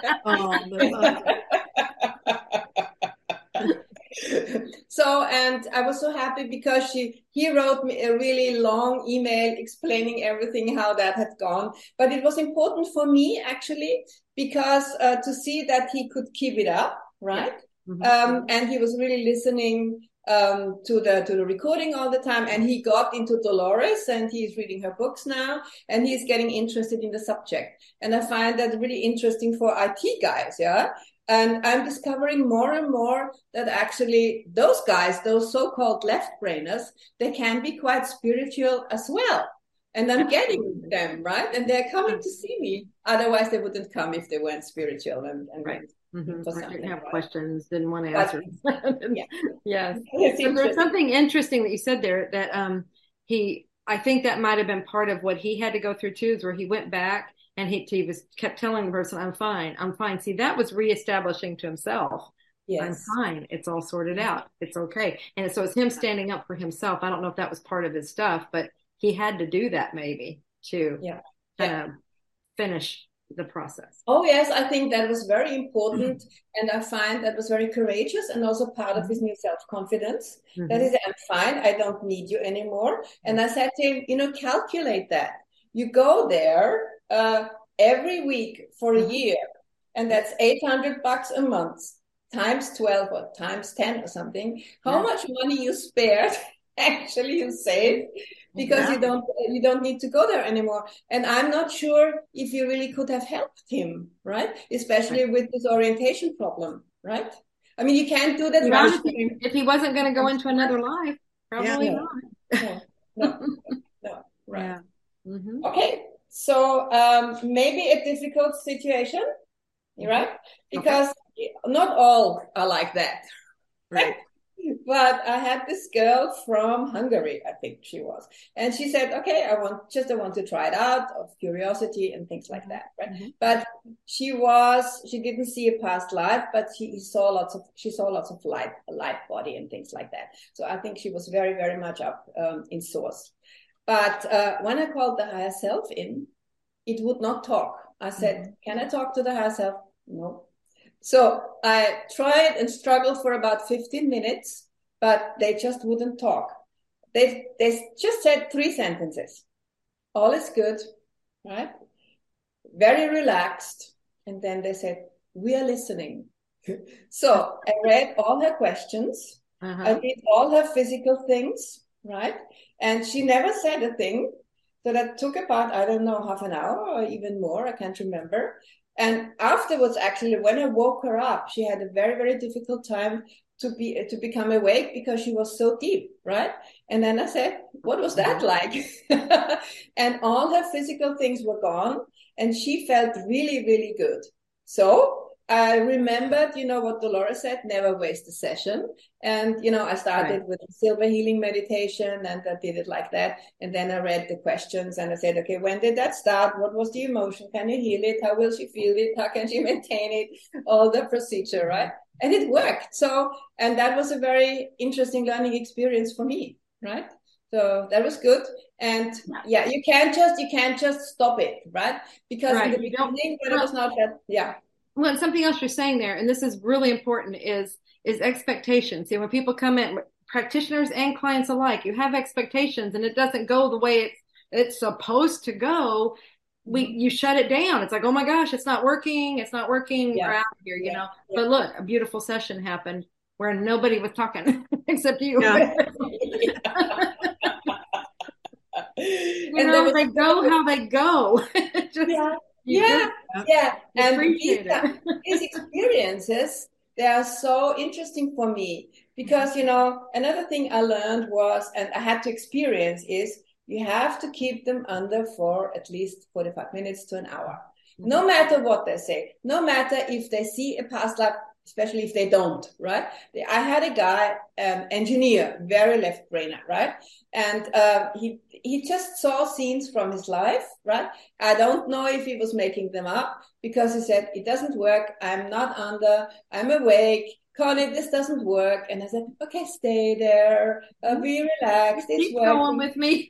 So, and I was so happy because he wrote me a really long email explaining everything, how that had gone. But it was important for me, actually, because to see that he could keep it up, right? Mm-hmm. And he was really listening to the recording all the time, and he got into Dolores, and he's reading her books now, and he's getting interested in the subject. And I find that really interesting for IT guys, yeah. And I'm discovering more and more that actually those guys, those so-called left-brainers, they can be quite spiritual as well. And I'm getting them, right? And they're coming to see me. Otherwise, they wouldn't come if they weren't spiritual and right. Mm-hmm. Or didn't have questions, didn't want to answer. Yeah. Yes. So there's something interesting that you said there that I think that might have been part of what he had to go through too, is where he went back and he kept telling the person, I'm fine. See, that was reestablishing to himself. Yes. I'm fine. It's all sorted out. It's okay. And so it's him standing up for himself. I don't know if that was part of his stuff, but he had to do that maybe to kind of finish the process. Oh, yes. I think that was very important. And I find that was very courageous and also part of his new self-confidence. Mm-hmm. That is, I'm fine. I don't need you anymore. And I said to him, calculate that. You go there every week for a year, and that's $800 a month times 12 or times 10 or something. How much money you spared? Actually, you save because you don't need to go there anymore. And I'm not sure if you really could have helped him, right? Especially with this orientation problem, right? I mean, you can't do that Not rushing. if he wasn't going to go into another life, probably No, not. no, right. Yeah. Mm-hmm. Okay, so maybe a difficult situation, right? Because not all are like that. Right. But I had this girl from Hungary, I think she was, and she said, "Okay, I want to try it out of curiosity and things like that." Right? Mm-hmm. But she didn't see a past life, but she saw lots of light body and things like that. So I think she was very, very much up in source. But when I called the higher self in, it would not talk. I said, "Can I talk to the higher self?" No. So I tried and struggled for about 15 minutes, but they just wouldn't talk. They just said 3 sentences. All is good, right? Very relaxed. And then they said, "We are listening." So I read all her questions. I did all her physical things, right? And she never said a thing. So that took about, I don't know, half an hour or even more. I can't remember. And afterwards, actually, when I woke her up, she had a very, very difficult time to become awake because she was so deep, right? And then I said, "What was that like?" And all her physical things were gone, and she felt really, really good. So I remembered, what Dolores said, never waste a session. And, I started with silver healing meditation and I did it like that. And then I read the questions and I said, okay, when did that start? What was the emotion? Can you heal it? How will she feel it? How can she maintain it? All the procedure, right? And it worked. So, and that was a very interesting learning experience for me, right? So that was good. And yeah, you can't just stop it, right? Because in the beginning, when it was not that, Well, something else you're saying there, and this is really important, is expectations. See, when people come in, practitioners and clients alike, you have expectations, and it doesn't go the way it's supposed to go. You shut it down. It's like, oh my gosh, it's not working. It's not working. We're out of here, Yeah. But look, a beautiful session happened where nobody was talking except you. Yeah. They go how they go. And these experiences, they are so interesting for me because, another thing I learned was, and I had to experience is, you have to keep them under for at least 45 minutes to an hour. No matter what they say, no matter if they see a past life, especially if they don't, right? I had a guy, engineer, very left brainer, right? And he just saw scenes from his life, right? I don't know if he was making them up because he said, "It doesn't work. I'm not under. I'm awake. Connie, this doesn't work." And I said, "Okay, stay there. Be relaxed. It's working. Going with me."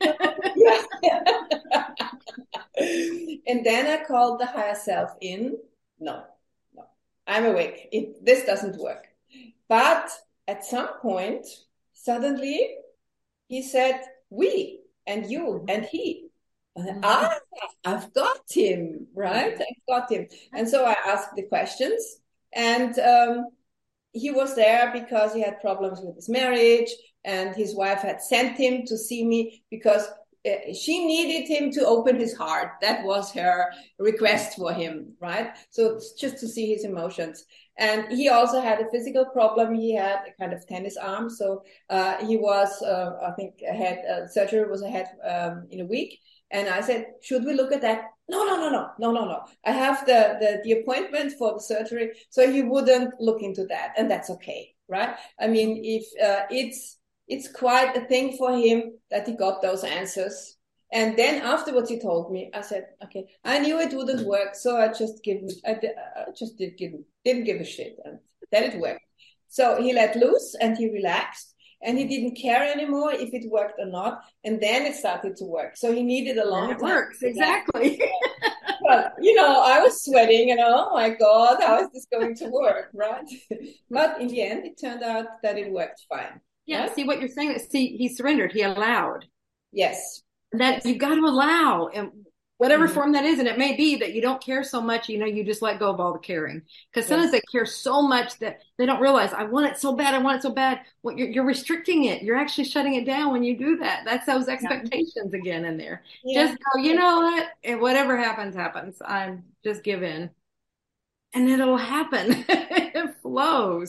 And then I called the higher self in. No, I'm awake. This doesn't work. But at some point, suddenly he said, "We and you and he." And I've got him, right? I've got him. And so I asked the questions, and he was there because he had problems with his marriage, and his wife had sent him to see me because she needed him to open his heart. That was her request for him, right? So just to see his emotions. And he also had a physical problem. He had a kind of tennis arm. So he was, I think, surgery was ahead in a week. And I said, "Should we look at that?" No. I have the appointment for the surgery. So he wouldn't look into that. And that's okay, right? I mean, if it's quite a thing for him that he got those answers. And then afterwards he told me, I said, "Okay, I knew it wouldn't work. So I just didn't give a shit." And then it worked. So he let loose and he relaxed and he didn't care anymore if it worked or not. And then it started to work. So he needed a long time. It works, exactly. But, I was sweating and, oh my God, how is this going to work, right? But in the end, it turned out that it worked fine. Yeah, right? See what you're saying. See, he surrendered. He allowed. Yes. That you got to allow, and whatever form that is. And it may be that you don't care so much, you just let go of all the caring. Because sometimes they care so much that they don't realize, I want it so bad. Well, you're restricting it. You're actually shutting it down when you do that. That's those expectations again in there. Yeah. Just go, you know what? And whatever happens, happens. I'm just give in. And it'll happen. It flows.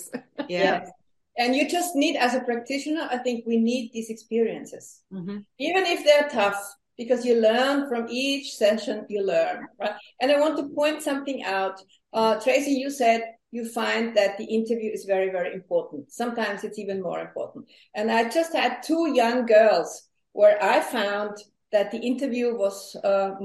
Yeah. And you just need, as a practitioner, I think we need these experiences, even if they're tough, because you learn from each session, you learn, right? And I want to point something out. Tracy, you said you find that the interview is very, very important. Sometimes it's even more important. And I just had 2 young girls where I found that the interview was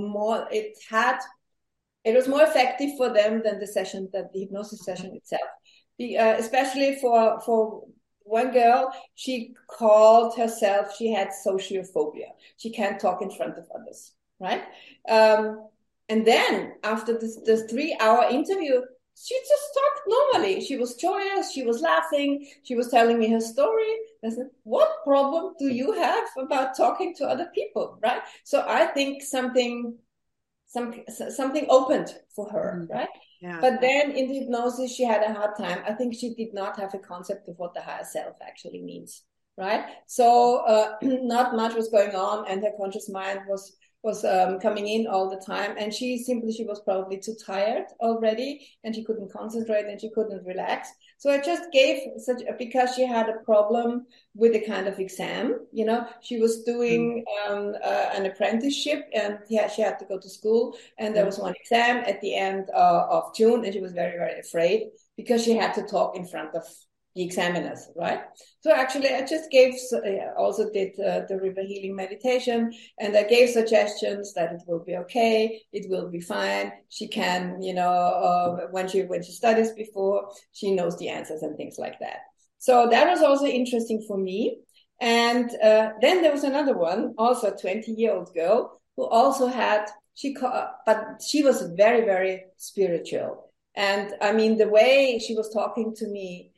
it was more effective for them than the hypnosis session itself. Especially for one girl, she called herself, she had sociophobia. She can't talk in front of others, right? And then after this 3-hour interview, she just talked normally. She was joyous. She was laughing. She was telling me her story. I said, what problem do you have about talking to other people, right? So I think something opened for her, right? Yeah. But then in the hypnosis, she had a hard time. I think she did not have a concept of what the higher self actually means, right? So not much was going on, and her conscious mind was coming in all the time, and she was probably too tired already, and she couldn't concentrate and she couldn't relax. So I just gave because she had a problem with the kind of exam, she was doing an apprenticeship, and she had to go to school, and there was one exam at the end of June, and she was very, very afraid because she had to talk in front of the examiners, right? So actually, I just also did the river healing meditation, and I gave suggestions that it will be okay, it will be fine. She can, when she studies before, she knows the answers and things like that. So that was also interesting for me. And then there was another one, also a 20-year-old girl who also but she was very, very spiritual. And I mean, the way she was talking to me,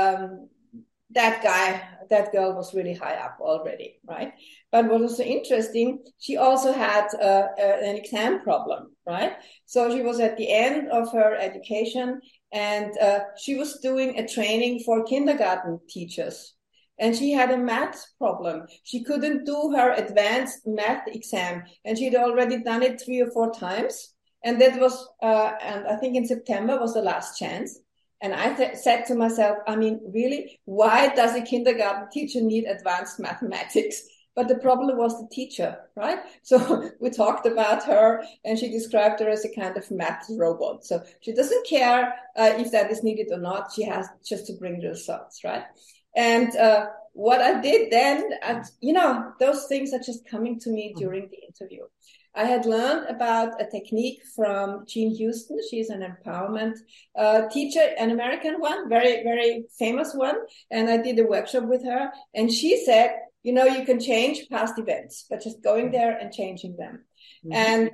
that girl was really high up already, right? But what was so interesting, she also had an exam problem, right? So she was at the end of her education, and she was doing a training for kindergarten teachers, and she had a math problem. She couldn't do her advanced math exam, and she'd already done it 3 or 4 times, and that was and I think in September was the last chance. And I said to myself, I mean, really, why does a kindergarten teacher need advanced mathematics? But the problem was the teacher, right? So we talked about her, and she described her as a kind of math robot. So she doesn't care if that is needed or not. She has just to bring the results, right? And what I did then, those things are just coming to me during the interview. I had learned about a technique from Jean Houston. She's an empowerment teacher, an American one, very, very famous one. And I did a workshop with her. And she said, you can change past events, but just going there and changing them. And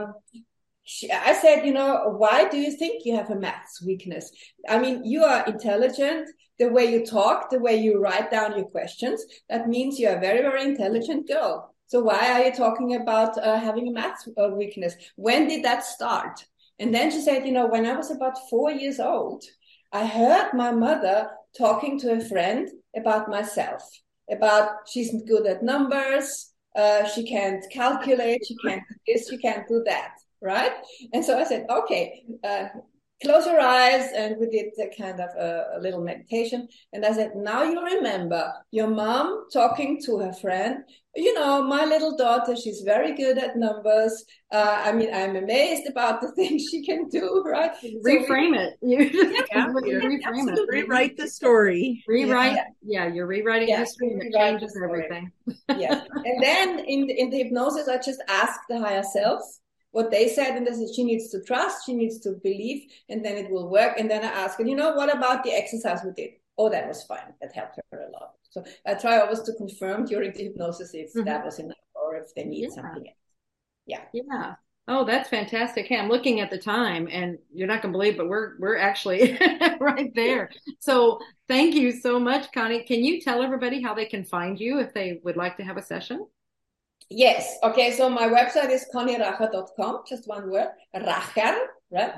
I said, why do you think you have a maths weakness? I mean, you are intelligent. The way you talk, the way you write down your questions, that means you're a very, very intelligent girl. So why are you talking about having a math weakness? When did that start? And then she said, when I was about 4 years old, I heard my mother talking to a friend about myself, about she's good at numbers, she can't calculate, she can't do this, she can't do that, right? And so I said, okay, close your eyes, and we did a kind of a little meditation. And I said, now you remember your mom talking to her friend, my little daughter, she's very good at numbers. I mean, I'm amazed about the things she can do, right? Reframe it. Reframe it. Rewrite the story. Rewrite. Yeah, you're rewriting history, and it changes everything. Yes. And then in the hypnosis, I just asked the higher self what they said, and they said she needs to trust, she needs to believe, and then it will work. And then I asked her, what about the exercise we did? Oh, that was fine. That helped her a lot. So I try always to confirm during the hypnosis if that was enough or if they need something else. Yeah. Yeah. Oh, that's fantastic. Hey, I'm looking at the time, and you're not going to believe, but we're actually right there. So thank you so much, Connie. Can you tell everybody how they can find you if they would like to have a session? Yes. Okay. So my website is conniracher.com. Just one word. Racher, right?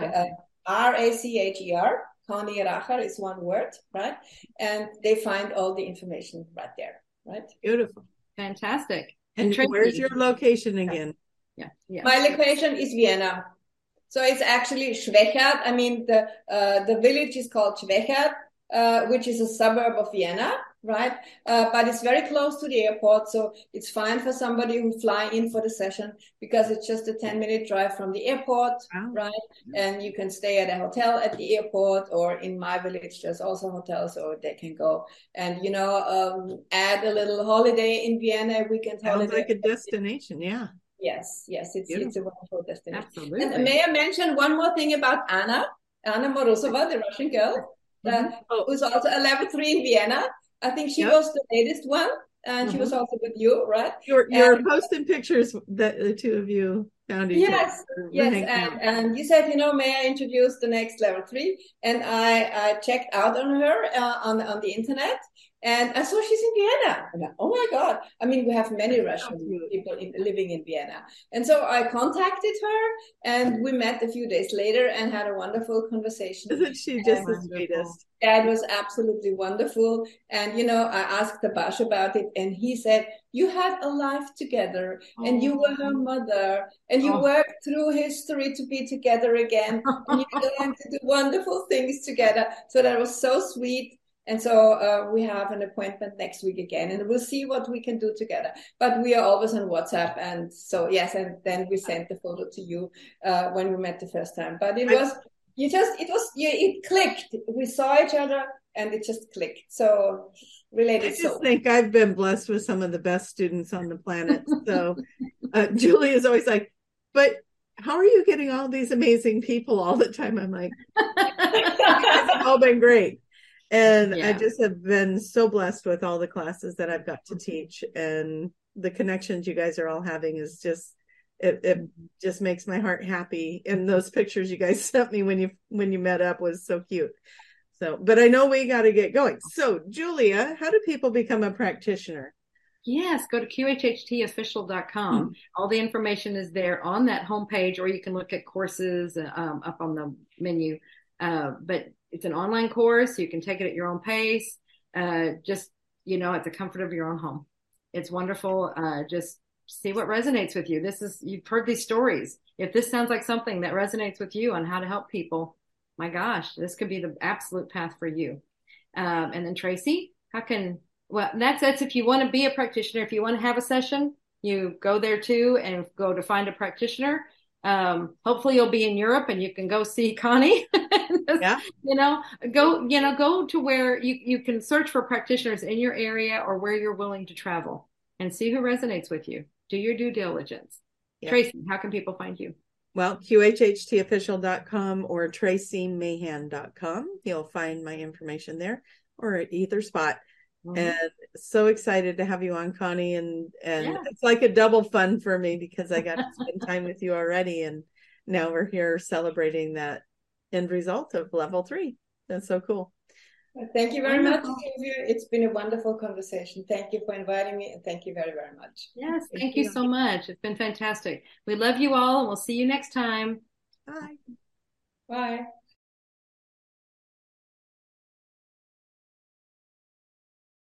R-A-C-H-E-R. Connie Racher is one word, right? And they find all the information right there, right? Beautiful. Fantastic. And where's your location again? Yeah. My location is Vienna. So it's actually Schwechat. I mean, the village is called Schwechat, which is a suburb of Vienna, right? But it's very close to the airport, so it's fine for somebody who fly in for the session because it's just a 10-minute drive from the airport, right? And you can stay at a hotel at the airport, or in my village, there's also hotels, so they can go and, add a little holiday in Vienna, weekend holiday. Sounds like a destination, yeah. Yes, it's a wonderful destination. Absolutely. And may I mention one more thing about Anna Morozova, the Russian girl, who's also a level 3 in Vienna. I think she was the latest one, and she was also with you, right? You're posting pictures that the two of you found each other. Yes, and you said, may I introduce the next level 3? And I checked out on her on the internet, and I saw she's in Vienna. And oh my God. I mean, we have many Russian people living in Vienna. And so I contacted her, and we met a few days later and had a wonderful conversation. Isn't she just the sweetest? Yeah, it was absolutely wonderful. And, I asked Tabash about it, and he said, you had a life together, and you were her mother, and you worked through history to be together again, and you learned to do wonderful things together. So that was so sweet. And so we have an appointment next week again, and we'll see what we can do together. But we are always on WhatsApp. And so, yes, and then we sent the photo to you when we met the first time. But it clicked. We saw each other and it just clicked. So related. I just think I've been blessed with some of the best students on the planet. So Julie is always like, but how are you getting all these amazing people all the time? I'm like, it's all been great. And I just have been so blessed with all the classes that I've got to teach, and the connections you guys are all having is just, it just makes my heart happy. And those pictures you guys sent me when you met up was so cute. So, but I know we got to get going. So Julia, how do people become a practitioner? Yes, go to qhhtofficial.com. All the information is there on that homepage, or you can look at courses up on the menu. But it's an online course. You can take it at your own pace. It's the comfort of your own home. It's wonderful. Just see what resonates with you. You've heard these stories. If this sounds like something that resonates with you on how to help people, my gosh, this could be the absolute path for you. And then Tracy, that's if you want to be a practitioner. If you want to have a session, you go there too, and go to find a practitioner. Hopefully you'll be in Europe and you can go see Connie. Go to where you can search for practitioners in your area or where you're willing to travel, and see who resonates with you. Do your due diligence. Tracy, how can people find you? Well, qhhtofficial.com or tracymahan.com. You'll find my information there, or at either spot. And so excited to have you on, Connie, and it's like a double fun for me because I got to spend time with you already, and now we're here celebrating that end result of level 3. That's so cool. Thank you very much, Sylvia. It's been a wonderful conversation. Thank you for inviting me, and thank you very, very much. Yes, thank you so much. It's been fantastic. We love you all, and we'll see you next time. Bye. Bye.